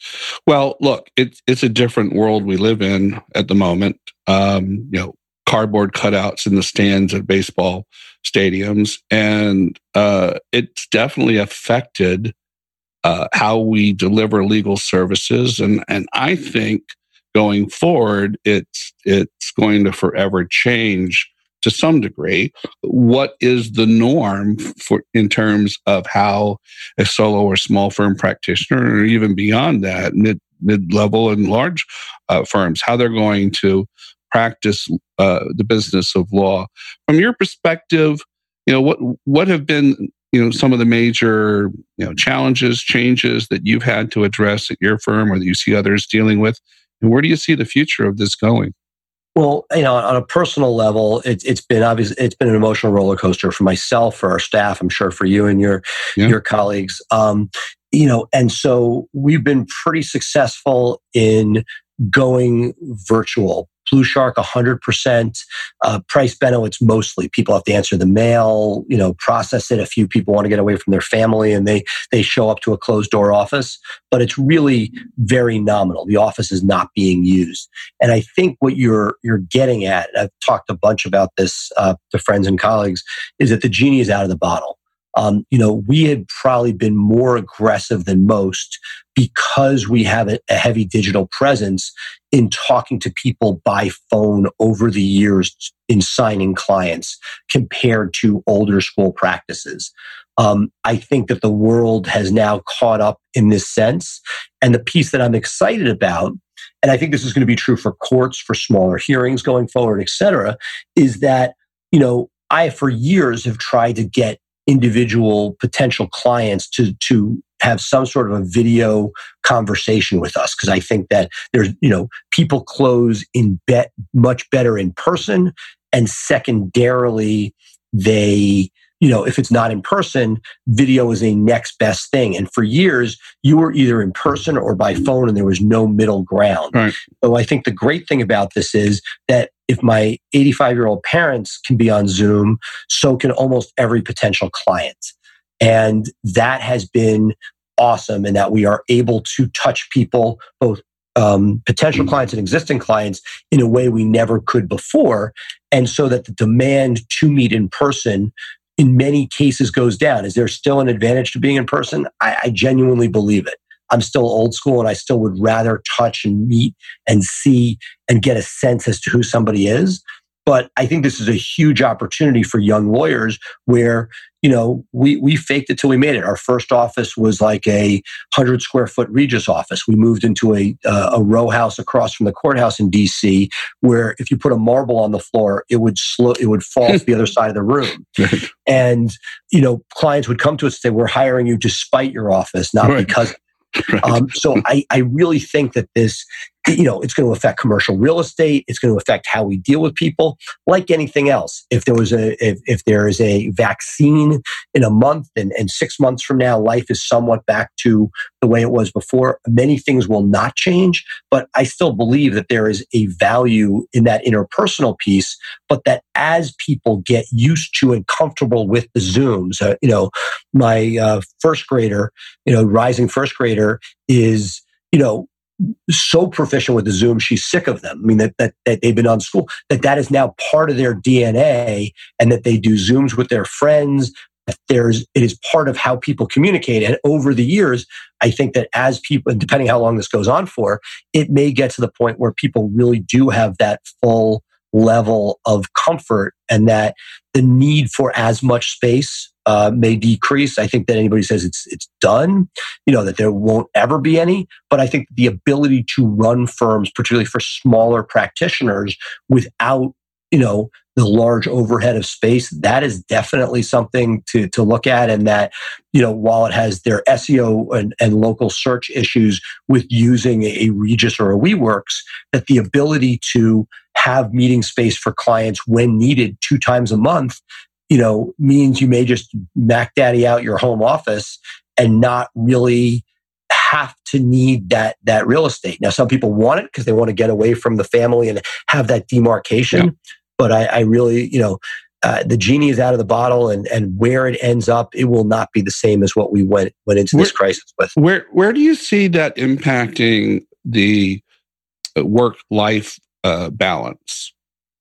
Well, look, it's it's a different world we live in at the moment. Um, you know, cardboard cutouts in the stands at baseball stadiums, and uh, it's definitely affected uh, how we deliver legal services. And and I think going forward, it's it's going to forever change to some degree what is the norm for in terms of how a solo or small firm practitioner, or even beyond that, mid mid level and large uh, firms, how they're going to practice uh, the business of law. From your perspective, you know, what what have been, you know, some of the major, you know, challenges, changes that you've had to address at your firm or that you see others dealing with, and where do you see the future of this going? Well, you know, on a personal level, it's it's been obvious. It's been an emotional roller coaster for myself, for our staff. I'm sure for you and your Yeah. your colleagues. Um, you know, and so we've been pretty successful in going virtual. Blue Shark, one hundred percent. Uh, Price Benowitz, mostly. People have to answer the mail, you know, process it. A few people want to get away from their family and they they show up to a closed door office, but it's really very nominal. The office is not being used. And I think what you're you're getting at, and I've talked a bunch about this uh, to friends and colleagues, is that the genie is out of the bottle. Um, you know, we had probably been more aggressive than most because we have a, a heavy digital presence in talking to people by phone over the years in signing clients compared to older school practices. Um, I think that the world has now caught up in this sense. And the piece that I'm excited about, and I think this is going to be true for courts, for smaller hearings going forward, et cetera, is that, you know, I for years have tried to get individual potential clients to to have some sort of a video conversation with us, because I think that there's, you know, people close in bet much better in person, and secondarily, they, you know, if it's not in person, video is a next best thing. And for years, you were either in person or by phone, and there was no middle ground. Right. So I think the great thing about this is that if my eighty-five-year-old parents can be on Zoom, so can almost every potential client. And that has been awesome, in that we are able to touch people, both um, potential clients and existing clients, in a way we never could before. And so that the demand to meet in person in many cases goes down. Is there still an advantage to being in person? I, I genuinely believe it. I'm still old school, and I still would rather touch and meet and see and get a sense as to who somebody is. But I think this is a huge opportunity for young lawyers where, you know, we we faked it till we made it. Our first office was like a one hundred square foot Regis office. We moved into a uh, a row house across from the courthouse in D C, where if you put a marble on the floor, it would slow, it would fall to the other side of the room. And, you know, clients would come to us and say, "We're hiring you despite your office, not Right. because." Right. Um, so I, I really think that this, you know, it's going to affect commercial real estate. It's going to affect how we deal with people, like anything else. If there was a, if, if there is a vaccine in a month and, and six months from now, life is somewhat back to the way it was before, many things will not change. But I still believe that there is a value in that interpersonal piece, but that as people get used to and comfortable with the Zooms, uh, you know, my uh, first grader, you know, rising first grader is, you know, so proficient with the Zoom, she's sick of them. I mean, that, that, that they've been on school, that that is now part of their D N A, and that they do Zooms with their friends. That there's, it is part of how people communicate. And over the years, I think that as people, and depending how long this goes on for, it may get to the point where people really do have that full level of comfort, and that the need for as much space uh, may decrease. I think that anybody says it's it's done, you know, that there won't ever be any. But I think the ability to run firms, particularly for smaller practitioners, without, you know, the large overhead of space, that is definitely something to, to look at. And that, you know, while it has their S E O and, and local search issues with using a Regus or a WeWorks, that the ability to have meeting space for clients when needed two times a month, you know, means you may just Mac Daddy out your home office and not really have to need that that real estate. Now, some people want it because they want to get away from the family and have that demarcation. Yeah. But I, I really, you know, uh, the genie is out of the bottle, and and where it ends up, it will not be the same as what we went went into where, this crisis with. Where where do you see that impacting the work life uh, balance?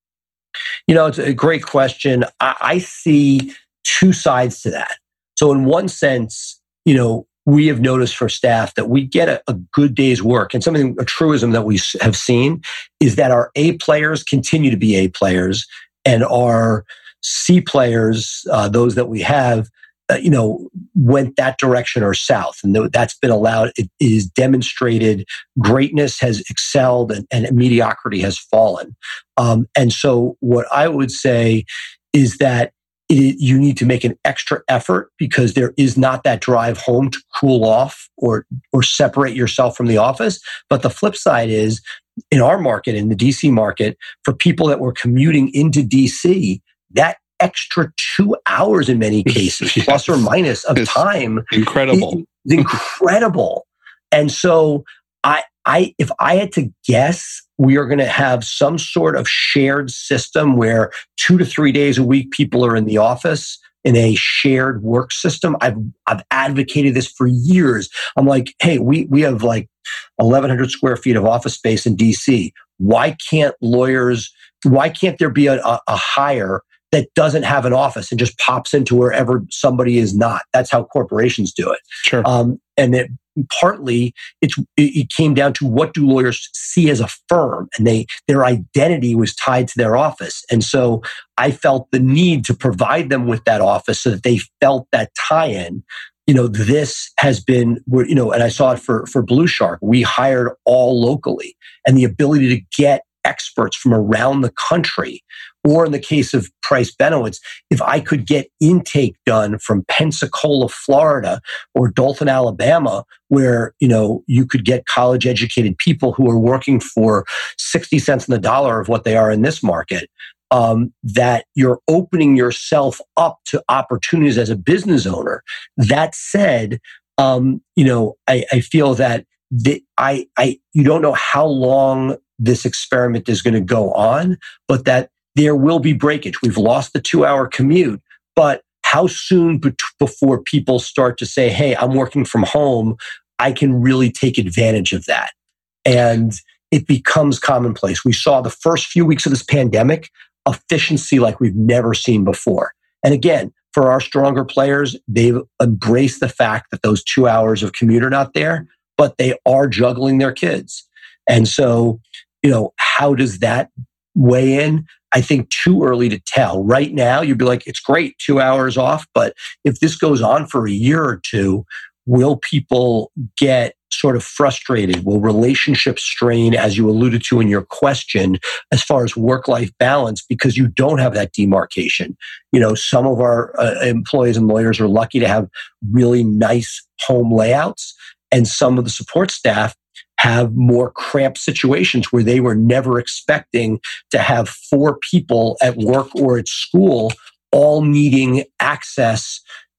You know, it's a great question. I, I see two sides to that. So, in one sense, you know, we have noticed for staff that we get a, a good day's work. And something, a truism that we have seen is that our A players continue to be A players, and our C players, uh, those that we have, uh, you know, went that direction or south. And that's been allowed, it is demonstrated greatness has excelled and, and mediocrity has fallen. Um, and so what I would say is that It, you need to make an extra effort because there is not that drive home to cool off or or separate yourself from the office. But the flip side is, in our market, in the D C market, for people that were commuting into D C, that extra two hours in many cases, yes. plus or minus of it's time, incredible, is incredible. And so, I, I, if I had to guess, we are going to have some sort of shared system where two to three days a week people are in the office in a shared work system. I've I've advocated this for years. I'm like, hey, we we have like eleven hundred square feet of office space in D C. Why can't lawyers? Why can't there be a, a, a hire that doesn't have an office and just pops into wherever somebody is not? That's how corporations do it. Sure. Um, and it, partly it's, it came down to what do lawyers see as a firm, and they their identity was tied to their office. And so I felt the need to provide them with that office so that they felt that tie-in. You know, this has been, you know, and I saw it for, for Blue Shark. We hired all locally, and the ability to get experts from around the country. Or in the case of Price Benowitz, if I could get intake done from Pensacola, Florida, or Dothan, Alabama, where, you know, you could get college educated people who are working for sixty cents on the dollar of what they are in this market, um, that you're opening yourself up to opportunities as a business owner. That said, um, you know, I, I feel that the, I, I, you don't know how long this experiment is going to go on, but that there will be breakage. We've lost the two-hour commute, but how soon be- before people start to say, hey, I'm working from home, I can really take advantage of that? And it becomes commonplace. We saw the first few weeks of this pandemic, efficiency like we've never seen before. And again, for our stronger players, they've embraced the fact that those two hours of commute are not there, but they are juggling their kids. And so, you know, how does that weigh in? I think too early to tell. Right now, you'd be like, it's great, two hours off. But if this goes on for a year or two, will people get sort of frustrated? Will relationships strain, as you alluded to in your question, as far as work-life balance, because you don't have that demarcation? You know, some of our uh, employees and lawyers are lucky to have really nice home layouts, and some of the support staff have more cramped situations where they were never expecting to have four people at work or at school all needing access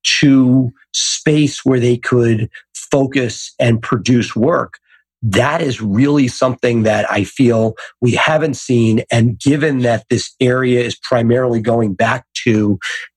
to space where they could focus and produce work. That is really something that I feel we haven't seen. And given that this area is primarily going back to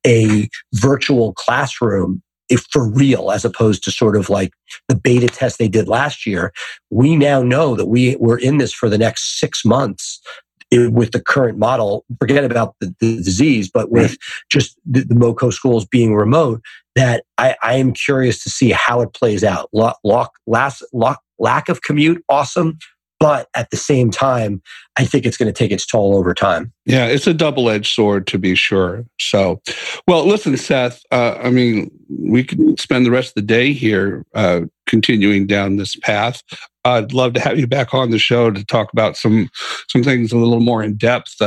a virtual classroom, if for real, as opposed to sort of like the beta test they did last year, we now know that we we're in this for the next six months with the current model. Forget about the, the disease, but with just the, the MoCo schools being remote, that I, I am curious to see how it plays out. Lock, lock, last, lock, lack of commute, awesome. But at the same time, I think it's going to take its toll over time. Yeah, it's a double-edged sword, to be sure. So, well, listen, Seth, uh, I mean, we could spend the rest of the day here uh, continuing down this path. I'd love to have you back on the show to talk about some some things a little more in depth uh,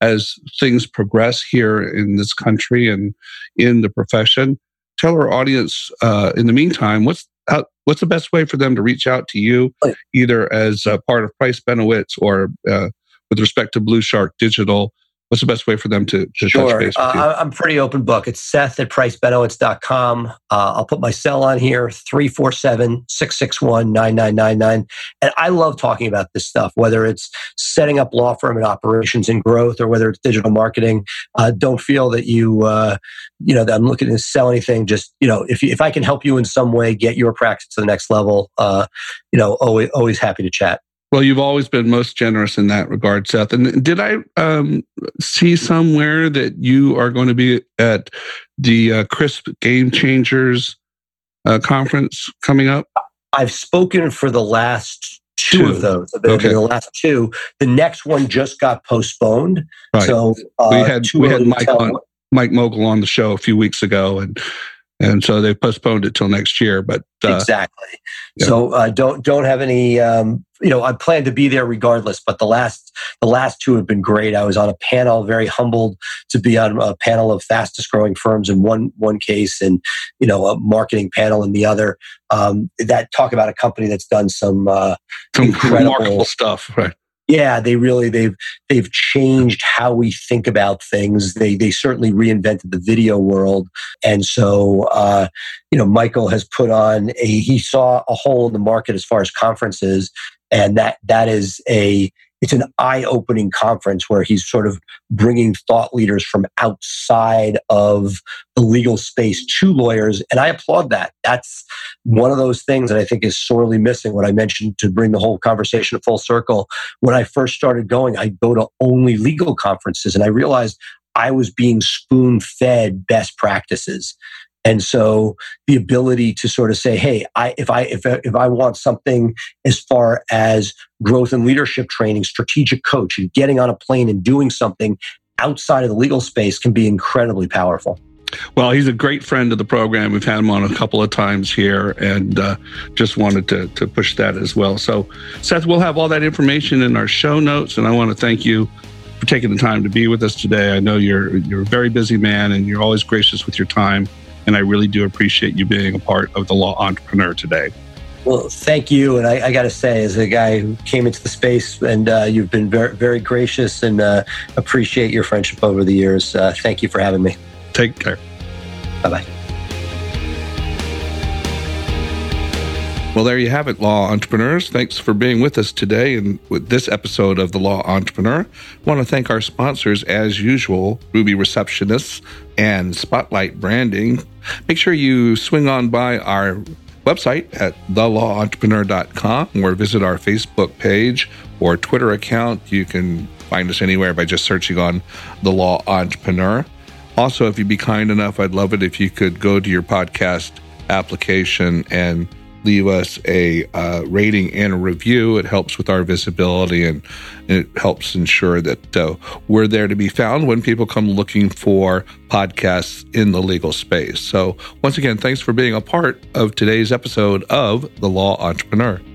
as things progress here in this country and in the profession. Tell our audience, uh, in the meantime, what's how, what's the best way for them to reach out to you, either as a part of Price Benowitz or uh, with respect to Blue Shark Digital? What's the best way for them to, to sure. touch base with you? Uh, I'm pretty open book. It's Seth at price benowitz dot com. Uh, I'll put my cell on here, three four seven, six six one, nine nine nine nine. And I love talking about this stuff, whether it's setting up law firm and operations and growth or whether it's digital marketing. Uh, don't feel that you, uh, you know, that I'm looking to sell anything. Just, you know, if you, if I can help you in some way, get your practice to the next level, uh, you know, always, always happy to chat. Well, you've always been most generous in that regard, Seth. And did I um, see somewhere that you are going to be at the uh, CRISP Game Changers uh, conference coming up? I've spoken for the last two, two. of those. Okay. The last two. The next one just got postponed. Right. So uh, we had we had Mike on, Mike Mogul on the show a few weeks ago, and and so they postponed it till next year. But uh, exactly. Yeah. So uh, don't don't have any. Um, you know, I plan to be there regardless. But the last the last two have been great. I was on a panel, very humbled to be on a panel of fastest growing firms in one one case, and you know, a marketing panel in the other. Um, that talk about a company that's done some uh, some incredible remarkable stuff, right? Yeah, they really they've they've changed how we think about things. They they certainly reinvented the video world, and so uh, you know, Michael has put on a he saw a hole in the market as far as conferences, and that that is a it's an eye-opening conference where he's sort of bringing thought leaders from outside of the legal space to lawyers. And I applaud that. That's one of those things that I think is sorely missing. What I mentioned to bring the whole conversation full circle. When I first started going, I'd go to only legal conferences, and I realized I was being spoon-fed best practices. And so the ability to sort of say, hey, I, if I if if I want something as far as growth and leadership training, strategic coach, and getting on a plane and doing something outside of the legal space can be incredibly powerful. Well, he's a great friend of the program. We've had him on a couple of times here, and uh, just wanted to to push that as well. So, Seth, we'll have all that information in our show notes, and I want to thank you for taking the time to be with us today. I know you're you're a very busy man, and you're always gracious with your time. And I really do appreciate you being a part of the Law Entrepreneur today. Well, thank you. And I, I got to say, as a guy who came into the space, and uh, you've been very, very gracious, and uh, appreciate your friendship over the years. Uh, thank you for having me. Take care. Bye-bye. Well, there you have it, Law Entrepreneurs. Thanks for being with us today and with this episode of The Law Entrepreneur. I want to thank our sponsors, as usual, Ruby Receptionists and Spotlight Branding. Make sure you swing on by our website at the law entrepreneur dot com or visit our Facebook page or Twitter account. You can find us anywhere by just searching on The Law Entrepreneur. Also, if you'd be kind enough, I'd love it if you could go to your podcast application and leave us a uh, rating and a review. It helps with our visibility, and, and it helps ensure that uh, we're there to be found when people come looking for podcasts in the legal space. So once again, thanks for being a part of today's episode of The Law Entrepreneur.